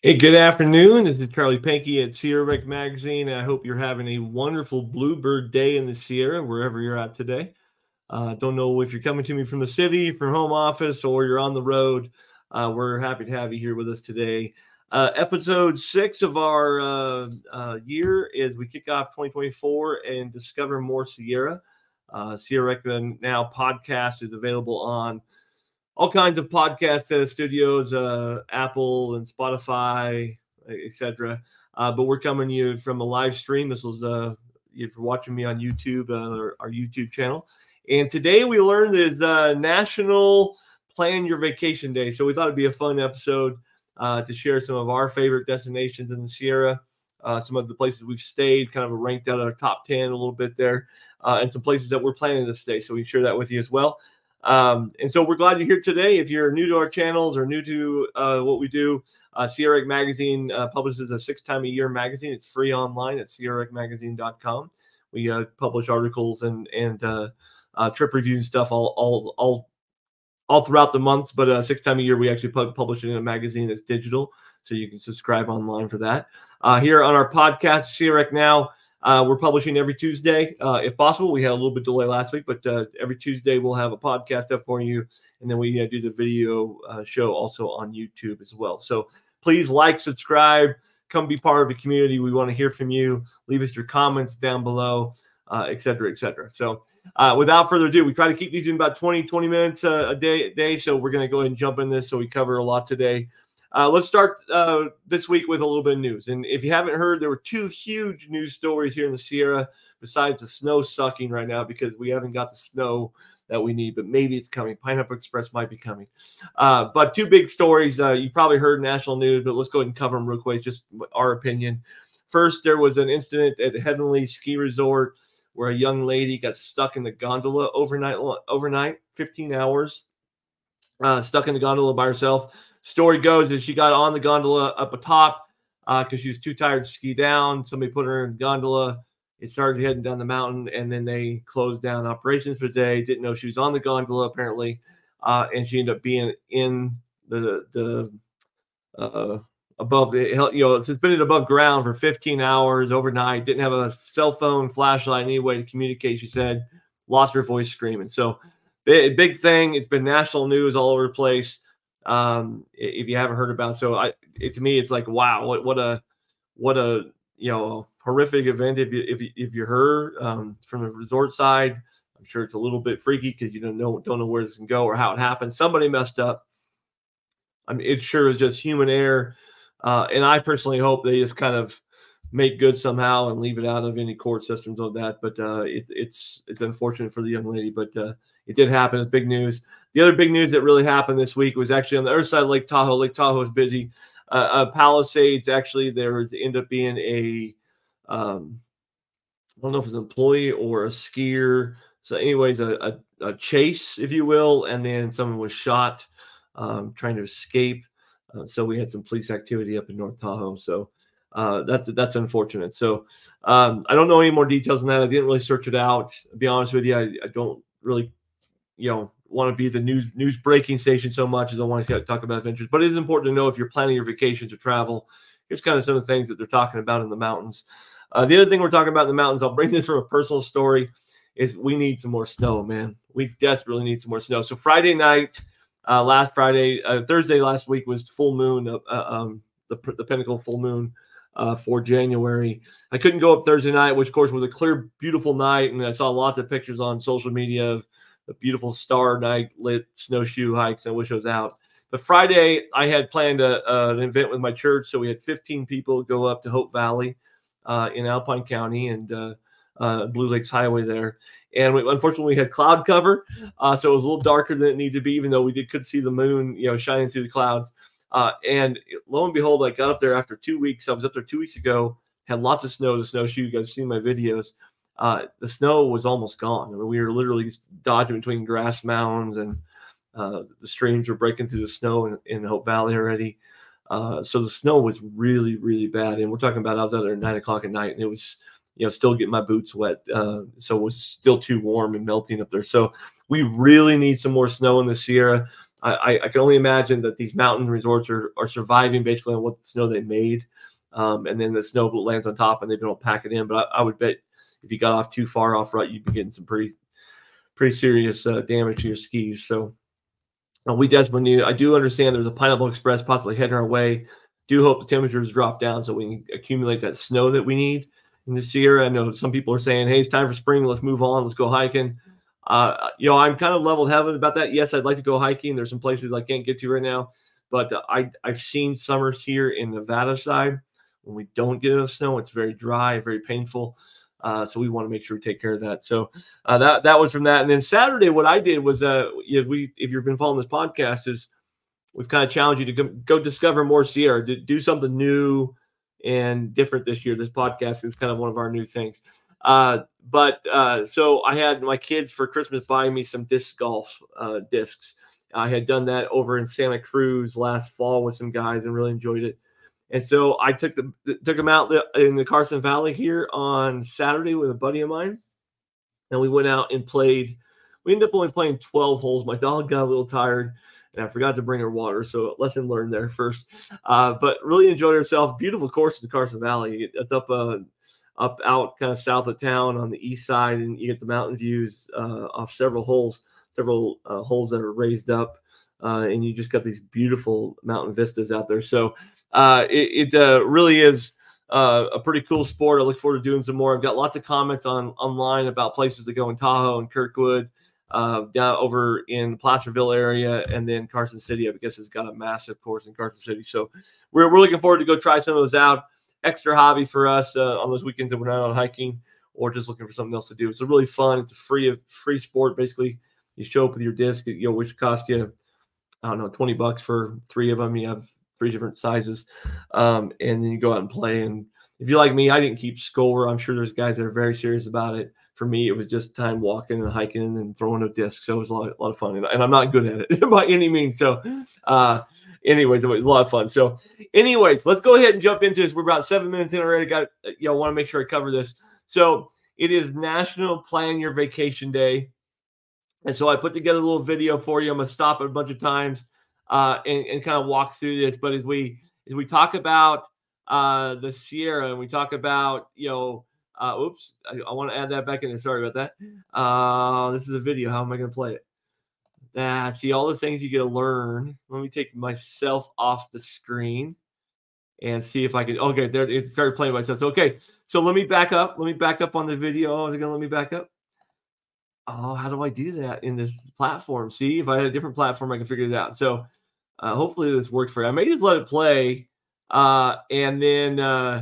Hey, good afternoon. This is Charlie Pankey at Sierra Rec Magazine. I hope you're having a wonderful Bluebird Day in the Sierra, wherever you're at today. Don't know if you're coming to me from the city, from home office, or you're on the road. We're happy to have you here with us today. Episode 6 of our year is we kick off 2024 and discover more Sierra. Sierra Rec Now podcast is available on all kinds of podcast studios, Apple and Spotify, etc. But we're coming to you from a live stream. This was if you're watching me on YouTube, our YouTube channel. And today we learned is National Plan Your Vacation Day. So we thought it'd be a fun episode to share some of our favorite destinations in the Sierra, some of the places we've stayed, kind of ranked out our top 10 a little bit there, and some places that we're planning to stay. So we share that with you as well. And so we're glad you're here today. If you're new to our channels or new to what we do, Sierra Rec Magazine publishes a 6-time-a-year magazine. It's free online at sierrarecmagazine.com. We publish articles and trip reviews and stuff all throughout the months, but 6 times a year we actually publish it in a magazine that's digital, so you can subscribe online for that. Here on our podcast, Sierra Rec Now, we're publishing every Tuesday, if possible. We had a little bit delay last week, but every Tuesday we'll have a podcast up for you, and then we do the video show also on YouTube as well. So please like, subscribe, come be part of the community. We want to hear from you. Leave us your comments down below, et cetera, et cetera. So without further ado, we try to keep these in about 20 minutes a day. So we're going to go ahead and jump in this so we cover a lot today. Let's start this week with a little bit of news. And if you haven't heard, there were 2 huge news stories here in the Sierra, besides the snow sucking right now because we haven't got the snow that we need, but maybe it's coming. Pineapple Express might be coming. But 2 big stories. You probably heard national news, but let's go ahead and cover them real quick, just our opinion. First, there was an incident at Heavenly Ski Resort where a young lady got stuck in the gondola overnight, 15 hours, stuck in the gondola by herself. Story goes that she got on the gondola up atop because she was too tired to ski down. Somebody put her in the gondola. It started heading down the mountain, and then they closed down operations for the day. Didn't know she was on the gondola apparently, and she ended up being in the above the suspended above ground for 15 hours overnight. Didn't have a cell phone, flashlight, any way to communicate. She said, lost her voice screaming. So big thing. It's been national news all over the place. If you haven't heard about, to me, it's like, wow, what a horrific event. If you're her, from the resort side, I'm sure it's a little bit freaky because you don't know where this can go or how it happened. Somebody messed up. I mean, it sure is just human error. And I personally hope they just kind of make good somehow and leave it out of any court systems of that. But it's unfortunate for the young lady, but it did happen. It's big news. The other big news that really happened this week was actually on the other side of Lake Tahoe. Lake Tahoe is busy. Palisades, actually, ended up being I don't know if it's an employee or a skier. So anyways, a chase, if you will, and then someone was shot trying to escape. So we had some police activity up in North Tahoe. So that's unfortunate. So I don't know any more details on that. I didn't really search it out. To be honest with you, I don't really, want to be the news breaking station so much as I want to talk about adventures. But it is important to know if you're planning your vacations or travel. Here's kind of some of the things that they're talking about in the mountains. The other thing we're talking about in the mountains, I'll bring this from a personal story, is we need some more snow, man. We desperately need some more snow. So Friday night, Thursday last week was full moon, the Pinnacle full moon for January. I couldn't go up Thursday night, which of course was a clear, beautiful night, and I saw lots of pictures on social media of the beautiful star night lit snowshoe hikes. I wish I was out. But Friday, I had planned an event with my church, so we had 15 people go up to Hope Valley in Alpine County and Blue Lakes Highway there. And unfortunately, we had cloud cover, so it was a little darker than it needed to be, even though we could see the moon, shining through the clouds. And lo and behold, I got up there after 2 weeks. I was up there 2 weeks ago, had lots of snow to snowshoe. You guys see my videos. The snow was almost gone. I mean, we were literally dodging between grass mounds, and the streams were breaking through the snow in Hope Valley already. So the snow was really, really bad. And we're talking about, I was out there at 9 o'clock at night, and it was, still getting my boots wet. So it was still too warm and melting up there. So we really need some more snow in the Sierra. I can only imagine that these mountain resorts are surviving basically on what the snow they made. And then the snow lands on top and they don't pack it in. But I would bet if you got off too far off right, you'd be getting some pretty serious damage to your skis. So we desperately need it. I do understand there's a Pineapple Express possibly heading our way. Do hope the temperatures drop down so we can accumulate that snow that we need in the Sierra. I know some people are saying, hey, it's time for spring. Let's move on. Let's go hiking. I'm kind of level-headed about that. Yes, I'd like to go hiking. There's some places I can't get to right now. But I've seen summers here in Nevada side when we don't get enough snow. It's very dry, very painful. So we want to make sure we take care of that. So that was from that. And then Saturday, what I did was, if you've been following this podcast, is we've kind of challenged you to go discover more Sierra, do something new and different this year. This podcast is kind of one of our new things. So I had my kids for Christmas buying me some disc golf discs. I had done that over in Santa Cruz last fall with some guys and really enjoyed it. And so I took them out in the Carson Valley here on Saturday with a buddy of mine. And we went out and played. We ended up only playing 12 holes. My dog got a little tired, and I forgot to bring her water. So lesson learned there first. But really enjoyed herself. Beautiful course in the Carson Valley. It's up out kind of south of town on the east side, and you get the mountain views off several holes that are raised up. And you just got these beautiful mountain vistas out there. So it really is a pretty cool sport. I look forward to doing some more. I've got lots of comments online about places to go in Tahoe and Kirkwood, down over in the Placerville area, and then Carson City, I guess, has got a massive course in Carson City. So we're looking forward to go try some of those out. Extra hobby for us on those weekends that we're not out hiking or just looking for something else to do. It's a really fun. It's a free sport. Basically, you show up with your disc, which costs you, I don't know, $20 for 3 of them. You have 3 different sizes. And then you go out and play. And if you're like me, I didn't keep score. I'm sure there's guys that are very serious about it. For me, it was just time walking and hiking and throwing a disc. So it was a lot of fun. And I'm not good at it by any means. So anyways, it was a lot of fun. So anyways, let's go ahead and jump into this. We're about 7 minutes in already. I want to make sure I cover this. So it is National Plan Your Vacation Day. And so I put together a little video for you. I'm going to stop it a bunch of times and kind of walk through this. But as we talk about the Sierra and we talk about, I want to add that back in there. Sorry about that. This is a video. How am I going to play it? See all the things you get to learn. Let me take myself off the screen and see if I can. Okay, there it started playing by itself. So, okay, so let me back up. Let me back up on the video. Oh, is it going to let me back up? Oh, how do I do that in this platform? See, if I had a different platform, I can figure it out. So hopefully this works for you. I may just let it play, and then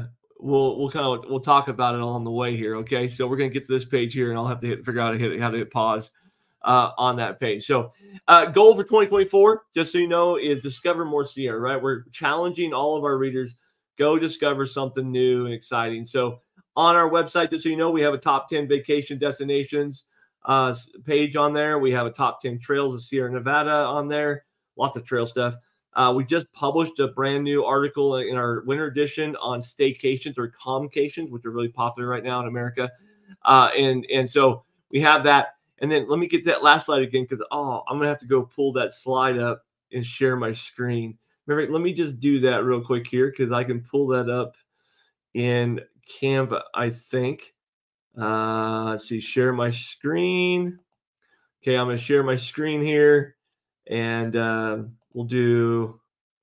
we'll talk about it along the way here. Okay, so we're gonna get to this page here, and I'll have to figure out how to hit pause on that page. So goal for 2024, just so you know, is discover more Sierra. Right, we're challenging all of our readers, go discover something new and exciting. So on our website, just so you know, we have a top 10 vacation destinations page on there. We have a top 10 trails of Sierra Nevada on there. Lots of trail stuff. We just published a brand new article in our winter edition on staycations or comcations, which are really popular right now in America. And so we have that. And then let me get that last slide again, because I'm gonna have to go pull that slide up and share my screen. Remember, let me just do that real quick here, because I can pull that up in Canva, I think. Let's see, share my screen. Okay, I'm going to share my screen here, and we'll do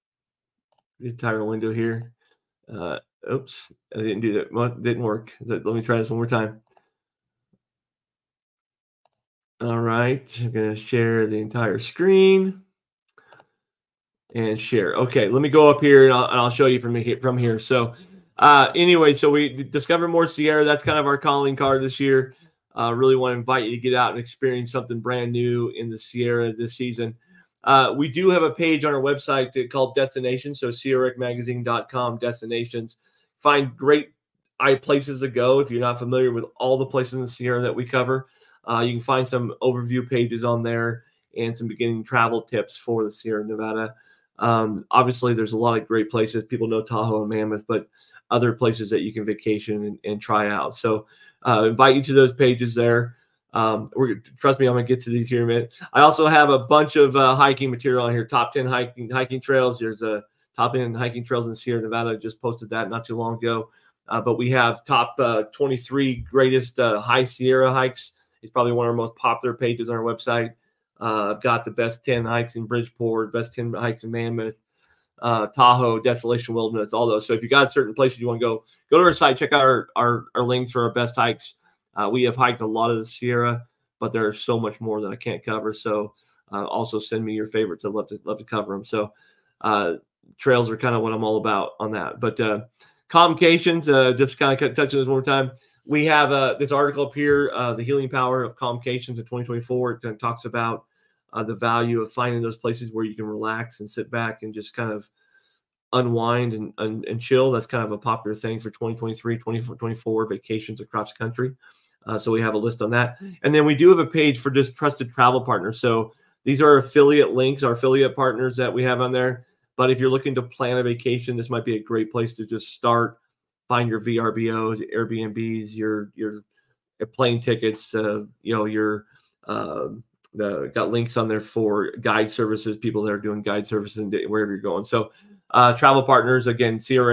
the entire window here. Oops, I didn't do that. Well, it didn't work. Let me try this one more time. All right, I'm going to share the entire screen and share. Okay, let me go up here, and I'll show you from here. So anyway, so we discover more Sierra. That's kind of our calling card this year. Really want to invite you to get out and experience something brand new in the Sierra this season. We do have a page on our website called Destinations. So SierraRecMagazine.com, Destinations. Find great places to go if you're not familiar with all the places in the Sierra that we cover. You can find some overview pages on there and some beginning travel tips for the Sierra Nevada. Obviously, there's a lot of great places. People know Tahoe and Mammoth, but other places that you can vacation and try out. So invite you to those pages there. Trust me, I'm gonna get to these here in a minute. I also have a bunch of hiking material on here. Top 10 hiking trails. There's a top 10 hiking trails in Sierra Nevada. I just posted that not too long ago. But we have top 23 greatest high Sierra hikes. It's probably one of our most popular pages on our website. I've got the best 10 hikes in Bridgeport, best 10 hikes in Mammoth, Tahoe, Desolation Wilderness, all those. So if you got certain places you want to go to our site, check out our links for our best hikes. We have hiked a lot of the Sierra, but there's so much more that I can't cover. So also send me your favorites. I'd love to cover them. So trails are kind of what I'm all about on that. But communications, just kind of touching this one more time. We have this article up here, The Healing Power of Communications in 2024. It kind of talks about the value of finding those places where you can relax and sit back and just kind of unwind and chill. That's kind of a popular thing for 2023, 2024 vacations across the country. So we have a list on that. And then we do have a page for just trusted travel partners. So these are affiliate links, our affiliate partners that we have on there. But if you're looking to plan a vacation, this might be a great place to just start. Find your VRBOs, Airbnbs, your plane tickets, got links on there for guide services, people that are doing guide services and wherever you're going. So travel partners, again,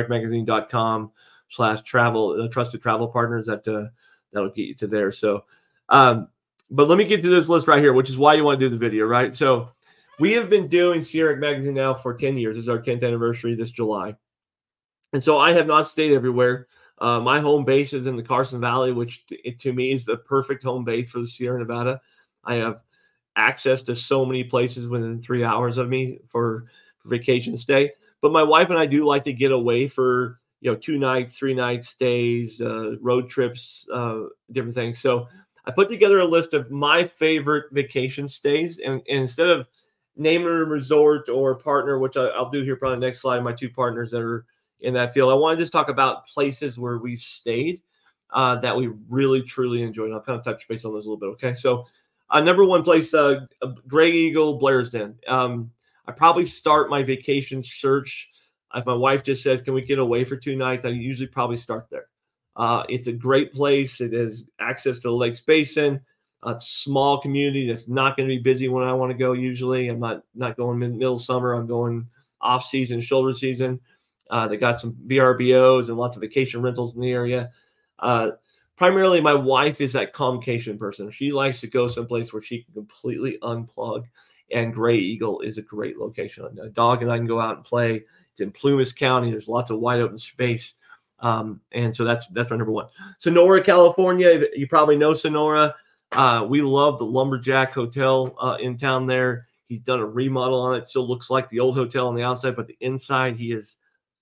sierrarecmagazine.com/travel, trusted travel partners, that'll get you to there. So, but let me get to this list right here, which is why you want to do the video, right? So we have been doing Sierra Rec Magazine now for 10 years. This is our 10th anniversary this July. And so I have not stayed everywhere. My home base is in the Carson Valley, which to me is the perfect home base for the Sierra Nevada. I have access to so many places within 3 hours of me for vacation stay. But my wife and I do like to get away for 2 nights, 3 night stays, road trips, different things. So I put together a list of my favorite vacation stays, and instead of naming a resort or partner, which I'll do here probably next slide, my 2 partners that are in that field, I want to just talk about places where we stayed that we really truly enjoyed. I'll kind of touch base on those a little bit. Okay, so number one place, Gray Eagle, Blairsden. I probably start my vacation search. If my wife just says, can we get away for 2 nights? I usually probably start there. It's a great place. It has access to the Lakes Basin. A small community that's not going to be busy when I want to go. Usually I'm not going middle of summer. I'm going off season, shoulder season. They got some VRBOs and lots of vacation rentals in the area. Primarily, my wife is that calmcation person. She likes to go someplace where she can completely unplug, and Gray Eagle is a great location. A dog and I can go out and play. It's in Plumas County. There's lots of wide open space, and so that's my number one. Sonora, California. You probably know Sonora. We love the Lumberjack Hotel in town there. He's done a remodel on it. Still looks like the old hotel on the outside, but the inside he is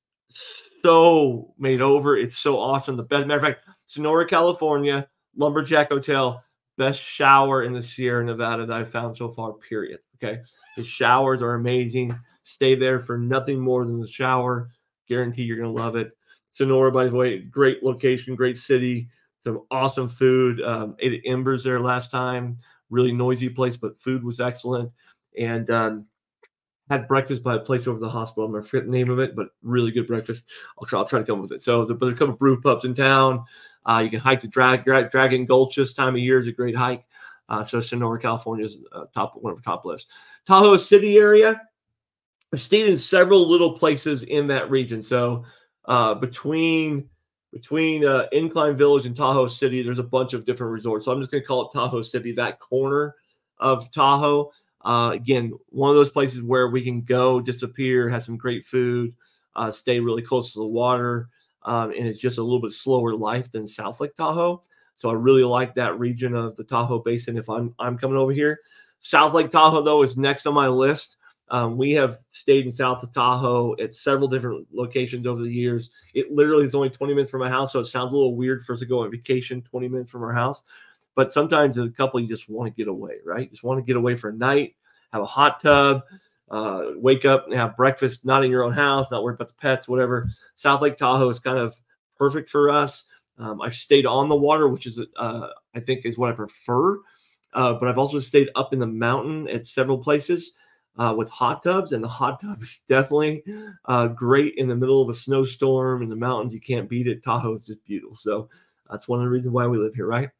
so made over. It's so awesome. The best, matter of fact, Sonora, California, Lumberjack Hotel, best shower in the Sierra Nevada that I've found so far, period. Okay. The showers are amazing. Stay there for nothing more than the shower. Guarantee you're going to love it. Sonora, by the way, great location, great city, some awesome food. Ate at Embers there last time. Really noisy place, but food was excellent. And had breakfast by a place over the hospital. I'm going to forget the name of it, but really good breakfast. I'll try to come up with it. So there's a couple of brew pubs in town. You can hike the Dragon Gulch this time of year is a great hike. So Sonora, California is one of the top lists. Tahoe City area. I've stayed in several little places in that region. So between Incline Village and Tahoe City, there's a bunch of different resorts. So I'm just going to call it Tahoe City, that corner of Tahoe. Again, one of those places where we can go, disappear, have some great food, stay really close to the water, and it's just a little bit slower life than South Lake Tahoe. So I really like that region of the Tahoe Basin if I'm coming over here. South Lake Tahoe, though, is next on my list. We have stayed in South of Tahoe at several different locations over the years. It literally is only 20 minutes from my house, so it sounds a little weird for us to go on vacation 20 minutes from our house. But sometimes as a couple, you just want to get away, right? Just want to get away for a night, have a hot tub, wake up and have breakfast, not in your own house, not worried about the pets, whatever. South Lake Tahoe is kind of perfect for us. I've stayed on the water, which is, I think, is what I prefer. But I've also stayed up in the mountain at several places with hot tubs, and the hot tub is definitely great in the middle of a snowstorm in the mountains. You can't beat it. Tahoe is just beautiful. So that's one of the reasons why we live here, right?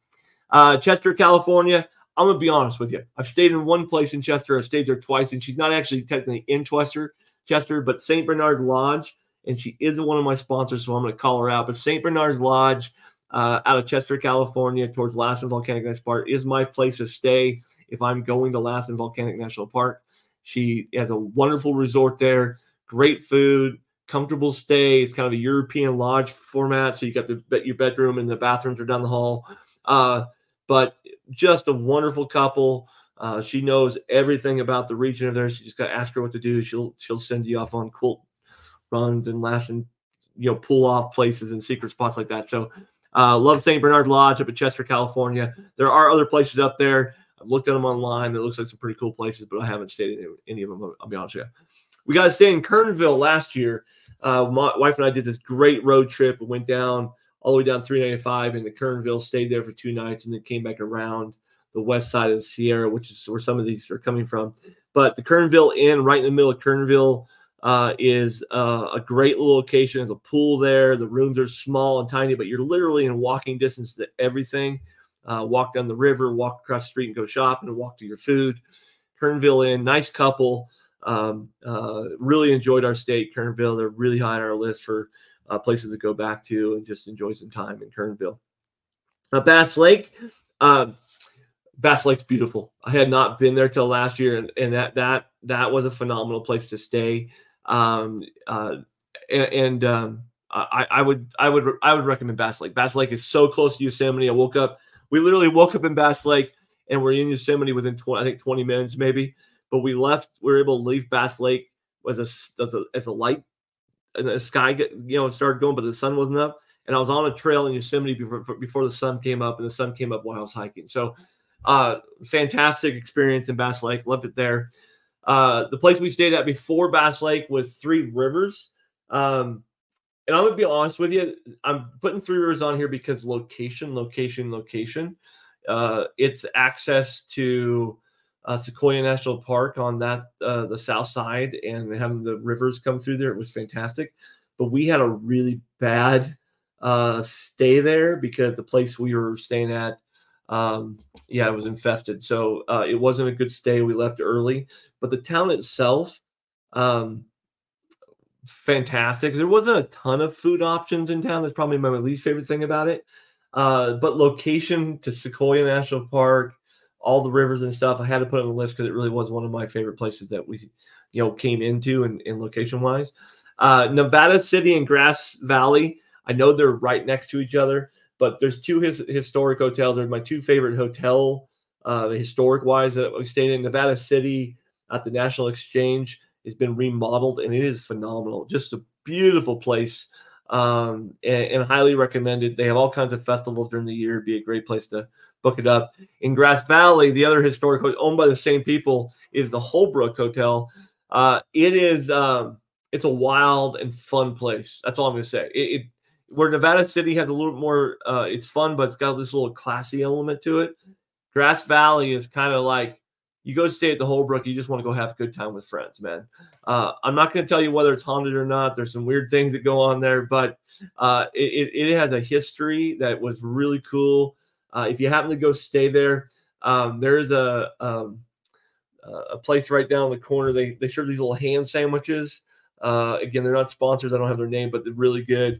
Chester, California. I'm going to be honest with you. I've stayed in one place in Chester. I've stayed there twice, and she's not actually technically in Chester, but St. Bernard Lodge, and she is one of my sponsors, so I'm going to call her out. But St. Bernard's Lodge out of Chester, California, towards Lassen Volcanic National Park is my place to stay if I'm going to Lassen Volcanic National Park. She has a wonderful resort there, great food, comfortable stay. It's kind of a European lodge format, so you got your bedroom and the bathrooms are down the hall. But just a wonderful couple. She knows everything about the region of there. So you just got to ask her what to do. She'll send you off on cool runs and Lassen, pull off places and secret spots like that. So love St. Bernard Lodge up in Chester, California. There are other places up there. I've looked at them online. It looks like some pretty cool places, but I haven't stayed in any of them. I'll be honest with you. We got to stay in Kernville last year. My wife and I did this great road trip. We went down all the way down 395 into Kernville, stayed there for 2 nights, and then came back around the west side of the Sierra, which is where some of these are coming from. But the Kernville Inn, right in the middle of Kernville, is a great little location. There's a pool there. The rooms are small and tiny, but you're literally in walking distance to everything. Walk down the river, walk across the street and go shopping and walk to your food. Kernville Inn, nice couple. Really enjoyed our stay at Kernville. They're really high on our list for places to go back to and just enjoy some time in Kernville. Bass Lake. Bass Lake's beautiful. I had not been there till last year, and that was a phenomenal place to stay. I would recommend Bass Lake. Bass Lake is so close to Yosemite. We literally woke up in Bass Lake and we're in Yosemite within 20 minutes maybe. But we were able to leave Bass Lake as a light, and the sky started going, but the sun wasn't up. And I was on a trail in Yosemite before the sun came up, and the sun came up while I was hiking. So fantastic experience in Bass Lake. Loved it there. The place we stayed at before Bass Lake was Three Rivers. And I'm going to be honest with you. I'm putting Three Rivers on here because location. It's access to Sequoia National Park on the south side, and having the rivers come through there. It was fantastic. But we had a really bad stay there because the place we were staying at, it was infested. So it wasn't a good stay. We left early, but the town itself, fantastic. There wasn't a ton of food options in town. That's probably my least favorite thing about it. But location to Sequoia National Park, all the rivers and stuff, I had to put on the list because it really was one of my favorite places that we, came into and location wise. Nevada City and Grass Valley. I know they're right next to each other, but there's 2 historic hotels. They're my 2 favorite hotel, historic wise, that we stayed in. Nevada City at the National Exchange has been remodeled, and it is phenomenal. Just a beautiful place, and highly recommended. They have all kinds of festivals during the year. It'd be a great place to book it up. In Grass Valley, the other historic hotel owned by the same people is the Holbrook Hotel. It's a wild and fun place. That's all I'm going to say. Where Nevada City has a little more, it's fun, but it's got this little classy element to it. Grass Valley is kind of like, you go stay at the Holbrook, you just want to go have a good time with friends, man. I'm not going to tell you whether it's haunted or not. There's some weird things that go on there, but it has a history that was really cool. If you happen to go stay there, there's a place right down the corner. They serve these little ham sandwiches. Again, they're not sponsors. I don't have their name, but they're really good.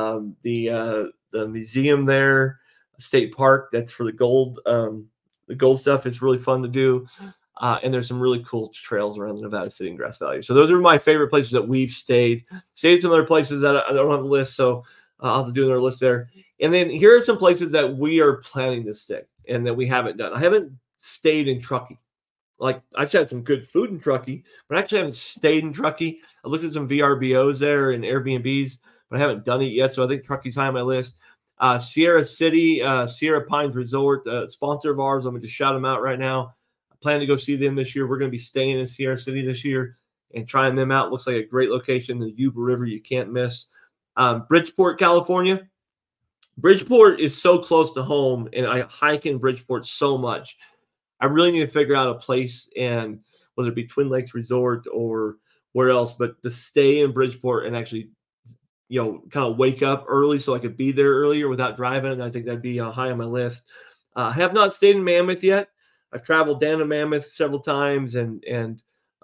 The museum there, state park, that's for the gold stuff, is really fun to do. And there's some really cool trails around the Nevada City and Grass Valley. So those are my favorite places that we've stayed. Stayed some other places that I don't have a list, so I'll have to do another list there. And then here are some places that we are planning to stay and that we haven't done. I haven't stayed in Truckee. Like, I've had some good food in Truckee, but I actually haven't stayed in Truckee. I looked at some VRBOs there and Airbnbs, but I haven't done it yet. So I think Truckee's high on my list. Sierra City, Sierra Pines Resort, sponsor of ours. I'm going to shout them out right now. I plan to go see them this year. We're going to be staying in Sierra City this year and trying them out. Looks like a great location. The Yuba River, you can't miss. Bridgeport, California. Bridgeport is so close to home, and I hike in Bridgeport so much. I really need to figure out a place, and whether it be Twin Lakes Resort or where else, but to stay in Bridgeport and actually, kind of wake up early so I could be there earlier without driving. And I think that'd be high on my list. I have not stayed in Mammoth yet. I've traveled down to Mammoth several times, and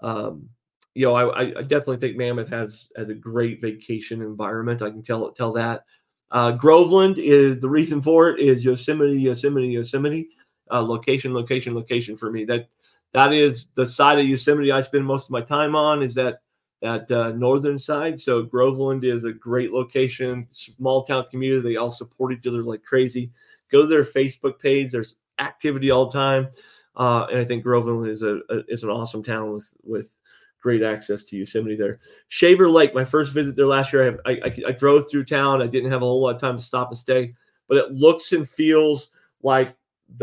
I definitely think Mammoth has a great vacation environment. I can tell that. Groveland is the reason for it is Yosemite, Yosemite, Yosemite. Location, location, location for me. That is the side of Yosemite I spend most of my time on. Is that northern side? So Groveland is a great location, small town community. They all support each other like crazy. Go to their Facebook page. There's activity all the time, and I think Groveland is an awesome town with great access to Yosemite there. Shaver Lake, my first visit there last year. I drove through town. I didn't have a whole lot of time to stop and stay, but it looks and feels like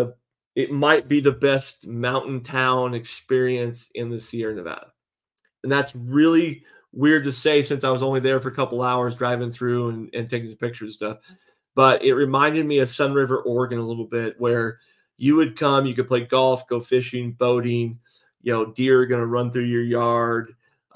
it might be the best mountain town experience in the Sierra Nevada. And that's really weird to say since I was only there for a couple hours driving through and taking some pictures and stuff. But it reminded me of Sun River, Oregon a little bit, where you would come, you could play golf, go fishing, boating, deer are going to run through your yard.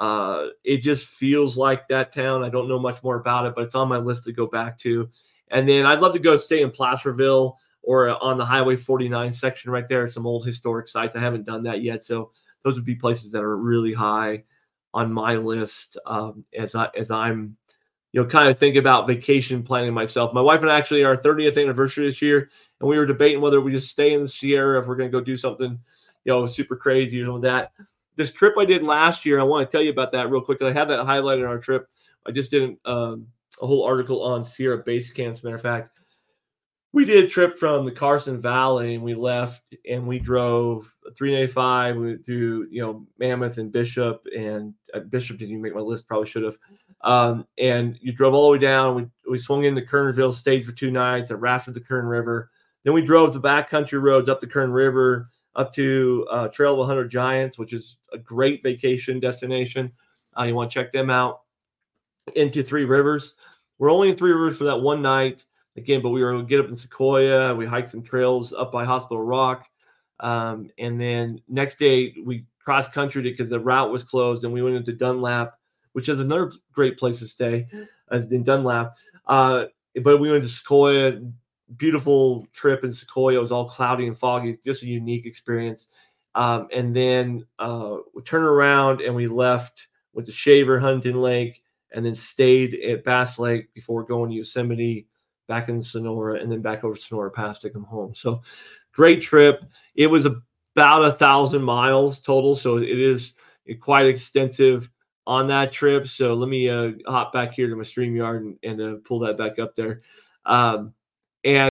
It just feels like that town. I don't know much more about it, but it's on my list to go back to. And then I'd love to go stay in Placerville or on the Highway 49 section right there. Some old historic sites. I haven't done that yet. So those would be places that are really high on my list as I'm, kind of think about vacation planning myself. My wife and I actually our 30th anniversary this year, and we were debating whether we just stay in the Sierra if we're going to go do something, super crazy or that. This trip I did last year, I want to tell you about that real quick. I had that highlighted in our trip. I just did a whole article on Sierra base camps. As a matter of fact, we did a trip from the Carson Valley, and we left and we drove 385. We went through, Mammoth and Bishop, and Bishop didn't even make my list. Probably should have. And you drove all the way down. We swung into Kernville, stayed for 2 nights, and rafted the Kern River. Then we drove the backcountry roads up the Kern River, up to Trail of 100 Giants, which is a great vacation destination. You want to check them out. Into Three Rivers. We're only in Three Rivers for that one night. Again, but we were able to get up in Sequoia. We hiked some trails up by Hospital Rock. And then next day, we cross-countryed it because the route was closed, and we went into Dunlap, which is another great place to stay in Dunlap. But we went to Sequoia. Beautiful trip in Sequoia. It was all cloudy and foggy. Just a unique experience. And then we turned around and we left with the Shaver, Huntington Lake, and then stayed at Bass Lake before going to Yosemite, back in Sonora, and then back over Sonora Pass to come home. So great trip. It was about 1,000 miles total. So it is quite extensive on that trip. So let me hop back here to my StreamYard and pull that back up there. And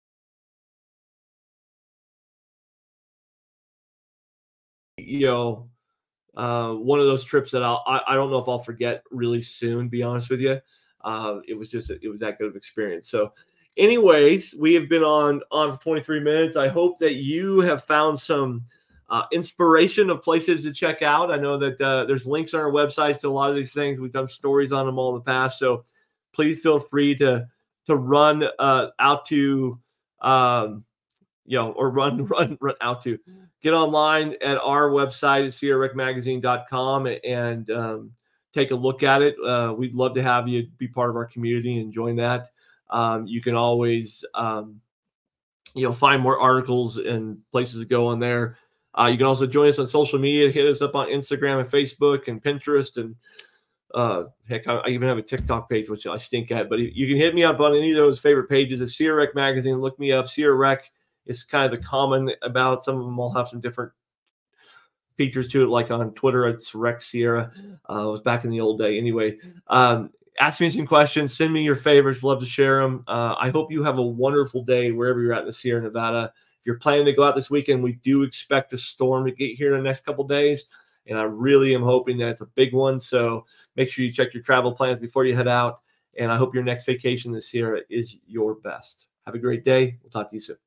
one of those trips that I don't know if I'll forget really soon, be honest with you. It was that good of experience. So anyways, we have been on for 23 minutes. I hope that you have found some inspiration of places to check out. I know that there's links on our websites to a lot of these things. We've done stories on them all in the past. So please feel free to run out to, or run out to get online at our website at SierraRecMagazine.com and take a look at it. We'd love to have you be part of our community and join that. You can always, find more articles and places to go on there. You can also join us on social media. Hit us up on Instagram and Facebook and Pinterest. And heck, I even have a TikTok page, which I stink at. But you can hit me up on any of those favorite pages at Sierra Rec Magazine. Look me up. Sierra Rec is kind of the common about. Some of them all have some different features to it, like on Twitter, it's Rec Sierra. It was back in the old day. Anyway, ask me some questions. Send me your favorites. Love to share them. I hope you have a wonderful day wherever you're at in the Sierra Nevada. If you're planning to go out this weekend, we do expect a storm to get here in the next couple of days, and I really am hoping that it's a big one. So make sure you check your travel plans before you head out, and I hope your next vacation in the Sierra is your best. Have a great day. We'll talk to you soon.